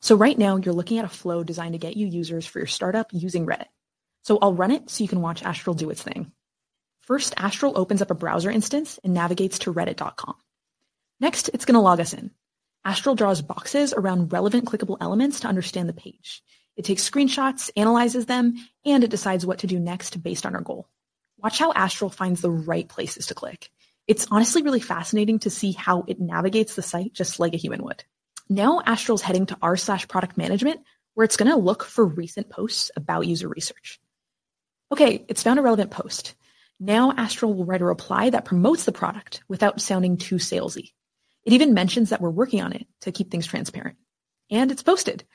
So right now you're looking at a flow designed to get you users for your startup using Reddit. So I'll run it so you can watch Astral do its thing. First, Astral opens up a browser instance and navigates to reddit.com. Next, it's going to log us in. Astral draws boxes around relevant clickable elements to understand the page. It takes screenshots, analyzes them, and it decides what to do next based on our goal. Watch how Astral finds the right places to click. It's honestly really fascinating to see how it navigates the site just like a human would. Now Astral's heading to r/product management, where it's going to look for recent posts about user research. Okay, it's found a relevant post. Now Astral will write a reply that promotes the product without sounding too salesy. It even mentions that we're working on it to keep things transparent. And it's posted.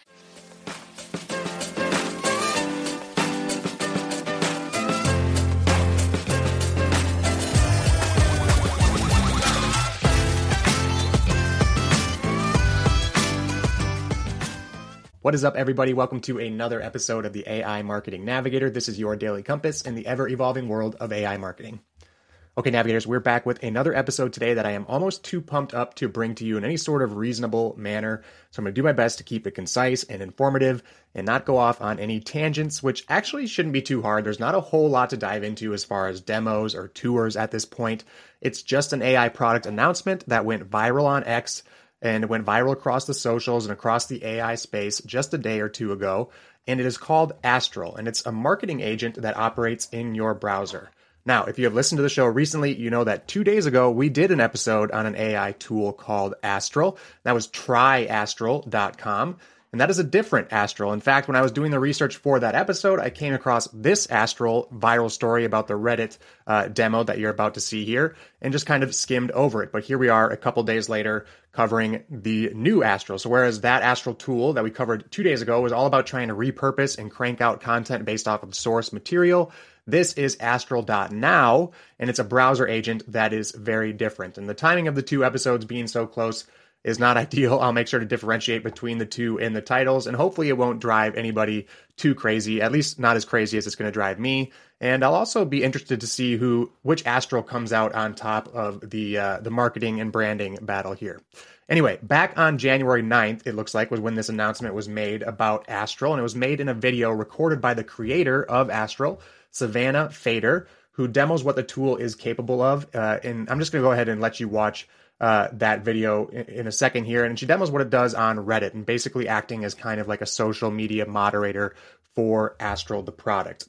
What is up, everybody? Welcome to another episode of the AI Marketing Navigator. This is your daily compass in the ever-evolving world of AI marketing. Okay, Navigators, we're back with another episode today that I am almost too pumped up to bring to you in any sort of reasonable manner. So I'm going to do my best to keep it concise and informative and not go off on any tangents, which actually shouldn't be too hard. There's not a whole lot to dive into as far as demos or tours at this point. It's just an AI product announcement that went viral on X and it went viral across the socials and across the AI space just a day or two ago. And it is called Astral, and it's a marketing agent that operates in your browser. Now, if you have listened to the show recently, you know that 2 days ago, we did an episode on an AI tool called Astral. That was tryastral.com. And that is a different Astral. In fact, when I was doing the research for that episode, I came across this Astral viral story about the Reddit demo that you're about to see here and just kind of skimmed over it. But here we are a couple days later covering the new Astral. So whereas that Astral tool that we covered 2 days ago was all about trying to repurpose and crank out content based off of source material, this is Astral.now, and it's a browser agent that is very different. And the timing of the two episodes being so close is not ideal. I'll make sure to differentiate between the two in the titles, and hopefully it won't drive anybody too crazy, at least not as crazy as it's going to drive me. And I'll also be interested to see which Astral comes out on top of the marketing and branding battle here. Anyway, back on January 9th, it looks like, was when this announcement was made about Astral, and it was made in a video recorded by the creator of Astral, Savannah Fader, who demos what the tool is capable of. And I'm just going to go ahead and let you watch that video in a second here. And she demos what it does on Reddit and basically acting as kind of like a social media moderator for Astral, the product.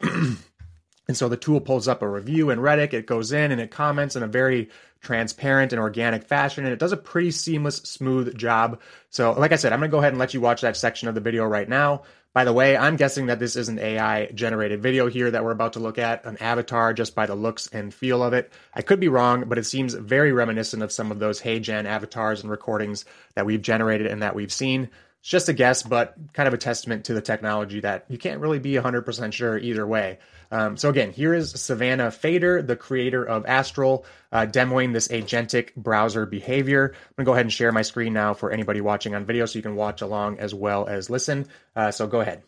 And so the tool pulls up a review in Reddit, it goes in and it comments in a very transparent and organic fashion, and it does a pretty seamless, smooth job. So like I said, I'm going to go ahead and let you watch that section of the video right now. By the way, I'm guessing that this is an AI-generated video here that we're about to look at, an avatar just by the looks and feel of it. I could be wrong, but it seems very reminiscent of some of those HeyGen avatars and recordings that we've generated and that we've seen. It's just a guess, but kind of a testament to the technology that you can't really be 100% sure either way. So again, here is Savannah Fader, the creator of Astral, demoing this agentic browser behavior. I'm going to go ahead and share my screen now for anybody watching on video so you can watch along as well as listen. So go ahead.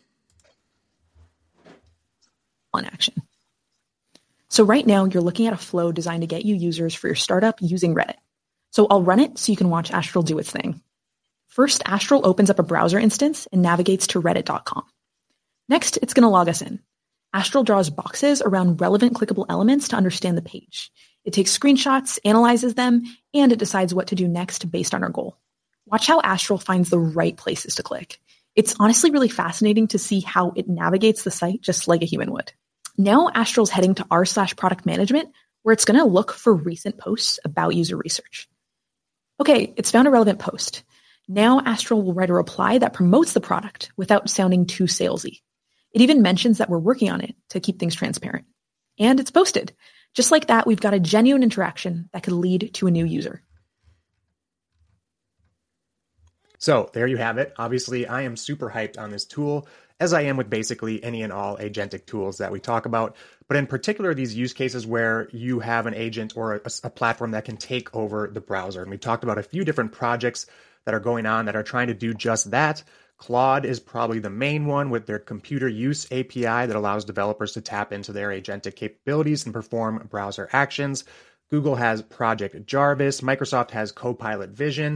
On action. So right now you're looking at a flow designed to get you users for your startup using Reddit. So I'll run it so you can watch Astral do its thing. First, Astral opens up a browser instance and navigates to reddit.com. Next, it's going to log us in. Astral draws boxes around relevant clickable elements to understand the page. It takes screenshots, analyzes them, and it decides what to do next based on our goal. Watch how Astral finds the right places to click. It's honestly really fascinating to see how it navigates the site just like a human would. Now Astral's heading to r/product management, where it's going to look for recent posts about user research. Okay, it's found a relevant post. Now Astral will write a reply that promotes the product without sounding too salesy. It even mentions that we're working on it to keep things transparent. And it's posted. Just like that, we've got a genuine interaction that could lead to a new user. So there you have it. Obviously, I am super hyped on this tool, as I am with basically any and all agentic tools that we talk about. But in particular, these use cases where you have an agent or a platform that can take over the browser. And we talked about a few different projects that are going on that are trying to do just that. Claude is probably the main one with their computer use API that allows developers to tap into their agentic capabilities and perform browser actions. Google has Project Jarvis. Microsoft has Copilot Vision.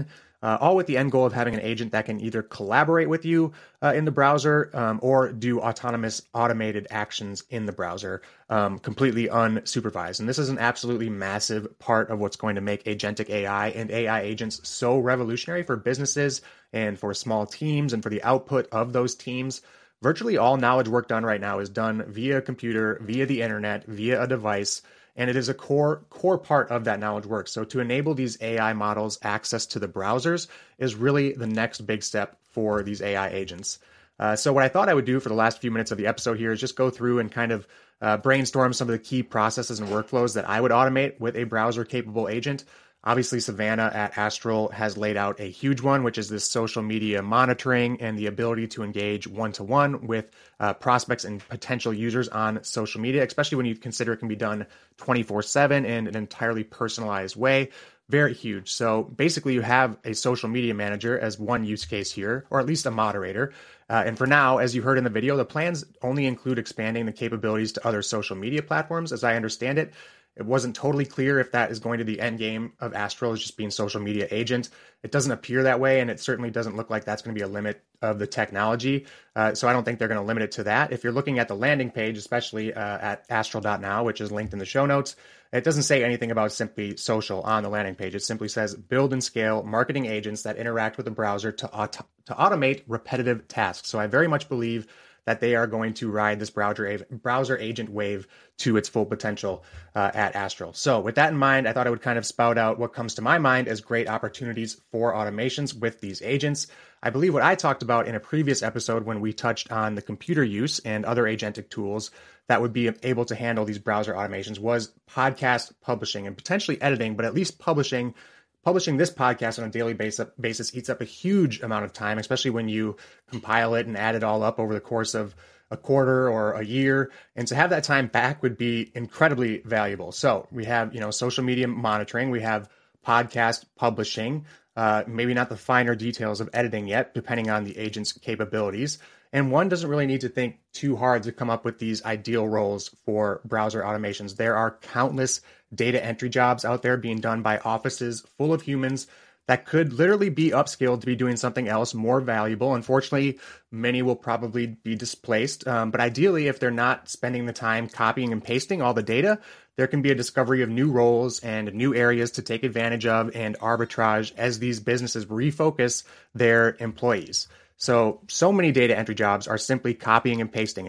all with the end goal of having an agent that can either collaborate with you in the browser or do autonomous automated actions in the browser completely unsupervised. And this is an absolutely massive part of what's going to make agentic AI and AI agents so revolutionary for businesses and for small teams and for the output of those teams. Virtually all knowledge work done right now is done via a computer, via the internet, via a device, and it is a core part of that knowledge work. So to enable these AI models access to the browsers is really the next big step for these AI agents. So what I thought I would do for the last few minutes of the episode here is just go through and kind of brainstorm some of the key processes and workflows that I would automate with a browser-capable agent. Obviously, Savannah at Astral has laid out a huge one, which is this social media monitoring and the ability to engage one-to-one with prospects and potential users on social media, especially when you consider it can be done 24/7 in an entirely personalized way. Very huge. So basically, you have a social media manager as one use case here, or at least a moderator. And for now, as you heard in the video, the plans only include expanding the capabilities to other social media platforms, as I understand it. It wasn't totally clear if that is going to be the end game of Astral, is just being social media agent. It doesn't appear that way, and it certainly doesn't look like that's going to be a limit of the technology. So I don't think they're going to limit it to that. If you're looking at the landing page, especially at astral.now, which is linked in the show notes, it doesn't say anything about simply social on the landing page. It simply says build and scale marketing agents that interact with the browser to automate repetitive tasks. So I very much believe that they are going to ride this browser agent wave to its full potential at Astral. So with that in mind, I thought I would kind of spout out what comes to my mind as great opportunities for automations with these agents. I believe what I talked about in a previous episode when we touched on the computer use and other agentic tools that would be able to handle these browser automations was podcast publishing and potentially editing, but at least publishing this podcast on a daily basis eats up a huge amount of time, especially when you compile it and add it all up over the course of a quarter or a year. And to have that time back would be incredibly valuable. So we have, social media monitoring, we have podcast publishing, maybe not the finer details of editing yet, depending on the agent's capabilities. And one doesn't really need to think too hard to come up with these ideal roles for browser automations. There are countless data entry jobs out there being done by offices full of humans that could literally be upskilled to be doing something else more valuable. Unfortunately, many will probably be displaced. But ideally, if they're not spending the time copying and pasting all the data, there can be a discovery of new roles and new areas to take advantage of and arbitrage as these businesses refocus their employees. So many data entry jobs are simply copying and pasting,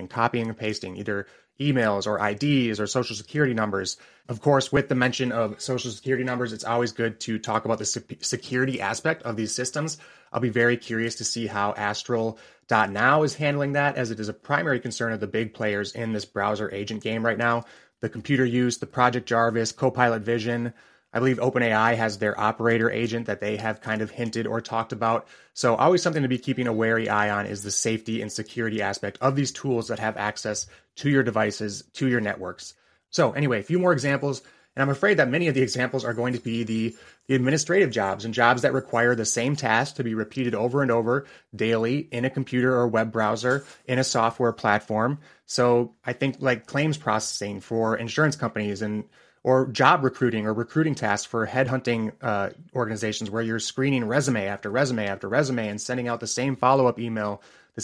either emails or IDs or social security numbers. Of course, with the mention of social security numbers, it's always good to talk about the security aspect of these systems. I'll be very curious to see how Astral.now is handling that, as it is a primary concern of the big players in this browser agent game right now. The computer use, the Project Jarvis, Copilot Vision. I believe OpenAI has their operator agent that they have kind of hinted or talked about. So always something to be keeping a wary eye on is the safety and security aspect of these tools that have access to your devices, to your networks. So anyway, a few more examples. And I'm afraid that many of the examples are going to be the administrative jobs and jobs that require the same task to be repeated over and over daily in a computer or web browser, in a software platform. So I think like claims processing for insurance companies or job recruiting or recruiting tasks for headhunting organizations where you're screening resume after resume after resume and sending out the same follow-up email,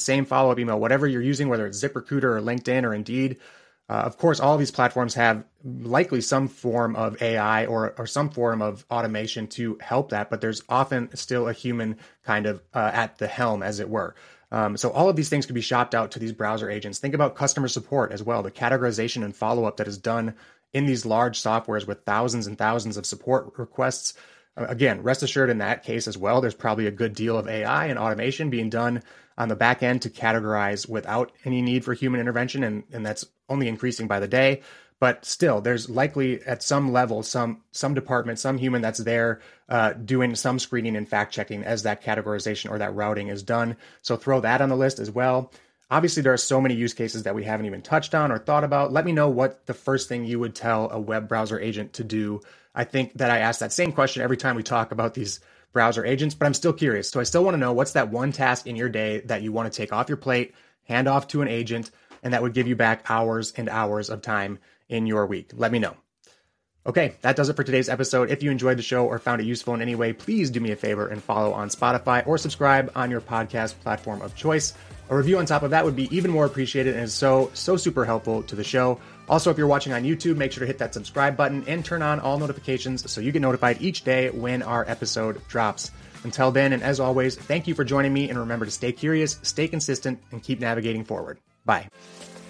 whatever you're using, whether it's ZipRecruiter or LinkedIn or Indeed. Of course, all of these platforms have likely some form of AI or some form of automation to help that, but there's often still a human kind of at the helm, as it were. So all of these things could be shopped out to these browser agents. Think about customer support as well, the categorization and follow-up that is done in these large softwares with thousands and thousands of support requests. Again, rest assured in that case as well, there's probably a good deal of AI and automation being done on the back end to categorize without any need for human intervention, and that's only increasing by the day. But still, there's likely at some level, some department, some human that's there doing some screening and fact checking as that categorization or that routing is done. So throw that on the list as well. Obviously, there are so many use cases that we haven't even touched on or thought about. Let me know what the first thing you would tell a web browser agent to do. I think that I ask that same question every time we talk about these browser agents, but I'm still curious. So I still want to know, what's that one task in your day that you want to take off your plate, hand off to an agent, and that would give you back hours and hours of time in your week? Let me know. Okay, that does it for today's episode. If you enjoyed the show or found it useful in any way, please do me a favor and follow on Spotify or subscribe on your podcast platform of choice. A review on top of that would be even more appreciated and is so super helpful to the show. Also, if you're watching on YouTube, make sure to hit that subscribe button and turn on all notifications so you get notified each day when our episode drops. Until then, and as always, thank you for joining me, and remember to stay curious, stay consistent, and keep navigating forward. Bye.